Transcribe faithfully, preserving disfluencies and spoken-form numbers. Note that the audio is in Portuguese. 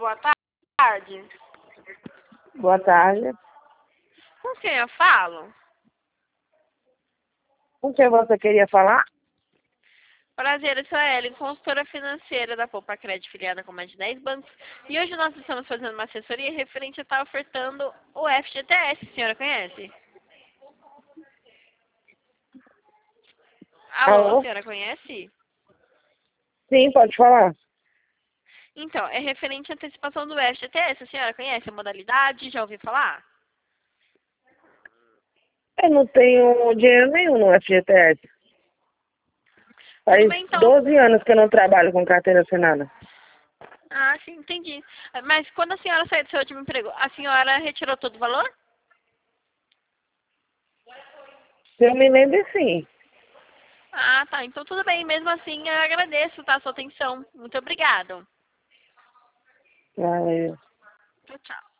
boa tarde. Boa tarde. Com quem eu falo? Com quem você queria falar? Prazer, eu sou a Ellen, consultora financeira da Poupa Crédito, filiada com mais de dez bancos. E hoje nós estamos fazendo uma assessoria referente a estar ofertando o F G T S. A senhora conhece? Alô, a Alô? senhora conhece? Sim, pode falar. Então, é referente à antecipação do F G T S. A senhora conhece a modalidade? Já ouviu falar? Eu não tenho dinheiro nenhum no F G T S. Tudo Faz bem, então. doze anos que eu não trabalho com carteira assinada. Ah, sim, entendi. Mas quando a senhora saiu do seu último emprego, a senhora retirou todo o valor? Se eu me lembro, sim. Ah, tá. Então tudo bem. Mesmo assim, eu agradeço, tá, a sua atenção. Muito obrigado. Valeu. Tchau, tchau.